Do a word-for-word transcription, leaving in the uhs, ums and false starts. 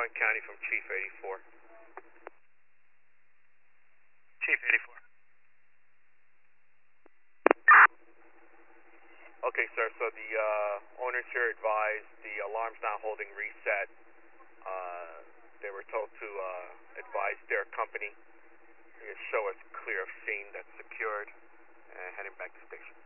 Orange County from Chief eighty-four. Chief eighty-four. Okay, sir, so the uh, owners here advised the alarm's not holding reset. Uh, they were told to uh, advise their company to show us clear of scene that's secured and heading back to station.